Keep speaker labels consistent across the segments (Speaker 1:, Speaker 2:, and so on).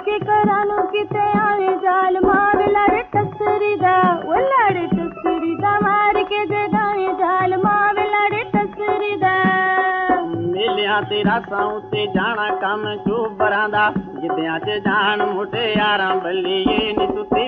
Speaker 1: के घरां नूं किते आवे जाल मार लड़ टसरी दा ओ लड़ टसरी दा मार के जगावे जाल मार लड़ टसरी दा
Speaker 2: मेलियां ते रासां उत्ते जाना कम चोबरां दा गिद्धियां च जान मुटियारां बल्लीए नी सुत्ती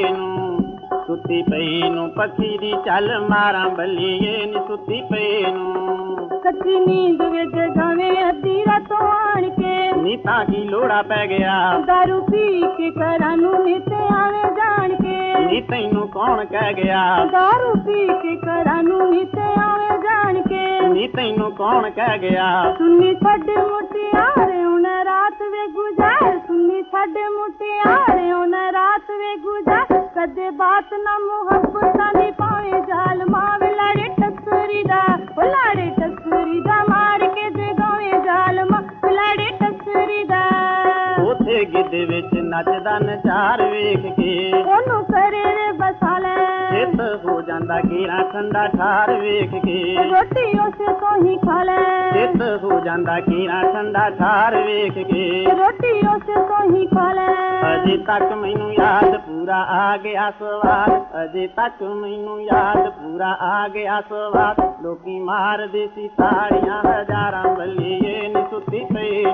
Speaker 2: पई नूं पक्षी दी चल मारां बल्लीए नी सुत्ती पई नूं
Speaker 1: कच्ची नींद विच जगावे अद्धी रातों आण के
Speaker 2: नी तां की लोड़ा पै गया
Speaker 1: दारू पी के घरां नूं निते आवे जान के
Speaker 2: नी तैनूं कौन कह गया
Speaker 1: दारू पी के घरां नूं निते आवे जान के
Speaker 2: नी तैनूं कौन कह गया
Speaker 1: सुन्नी छड्ड मुटियारे उन रात वे गुजार सुन्नी छड्ड मुटियारे उन रात वे गुजार कदे बात ना मुहब्बतां दी पावे जाल मावे लड़े टसरी दा ओ लड़े टसरी दा मार के जगावे जाल मावे लड़े टसरी दा
Speaker 2: उथे गिद्ध विच नचदा नचार वेख के
Speaker 1: ओनू करे वे बसा ले
Speaker 2: चित हो जांदा घेरा ठंडा ठार वेख के
Speaker 1: रोटी उसे तो ही खा ले
Speaker 2: चित हो जांदा घेरा ठंडा ठार वेख के
Speaker 1: रोटी उसे तो ही खा ले
Speaker 2: अजे तक मैनू याद पूरा आ गया सवाल अजे तक मैनू याद पूरा आ गया सवाल लोकी मार दे सी ताड़ियां हजारां बल्लीए नी सुत्ती पई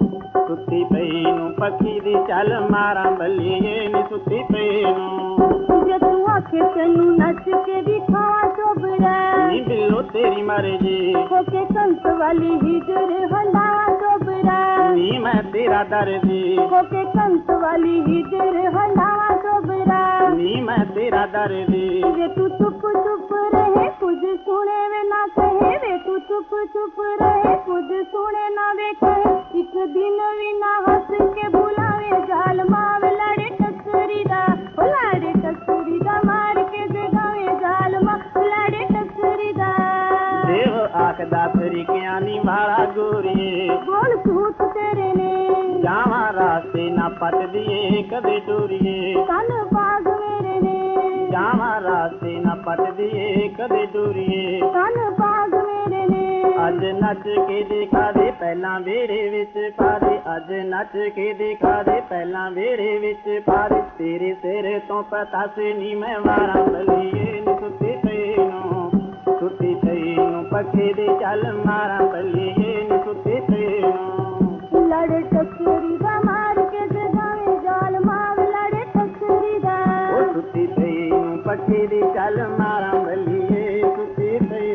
Speaker 2: नूं पक्षी दी चल मारां बल्लीए नी सुत्ती पई नूं
Speaker 1: जे तू आखे तैनू नच के दिखावा चोबड़ा
Speaker 2: नी बिल्लो तेरी मर्जी
Speaker 1: होके कंस वाली हिजर हंडावा चोबड़ा
Speaker 2: नी मैं तेरा दर्दी
Speaker 1: होके कंस वाली हिजर हंडावा चोबड़ा
Speaker 2: नी मैं तेरा दर्दी
Speaker 1: वे तू चुप चुप रहे कुछ सुने वे ना कहे वे तू चुप चुप रहे कुछ सुने ना वे कहे एक दिन भी ना हंस के बुलावे जाल मावे लड़े टसरी दा ओ लड़े टसरी दा मार के जगावे जाल मावे लड़े टसरी दा
Speaker 2: देव आखदा तरीकियां नी वाला गोरीए
Speaker 1: बोल झूठ तेरे ने
Speaker 2: जावां रास्ते ना पट दिए कदे डोरीए
Speaker 1: कन बाग मेरे ने
Speaker 2: जावां रास्ते ना पट दिए कदे डोरीए
Speaker 1: कन बाग मेरे ने
Speaker 2: अज नच के दिखा दे पहला वेड़े विच पा दे अज नच के दिखा दे पहला वेड़े विच पा दे तेरे सिर तो पता से नी मैं वारां बल्लीए नी सुत्ती पई नूं पक्षी दी चल मारां बल्लीए नी सुत्ती पई नूं
Speaker 1: लड़े टसरी दा मार के जगावे जाल मावे लड़े टसरी दा
Speaker 2: ओ सुत्ती पई नूं पक्षी दी चल मारां बल्लीए सुत्ती पई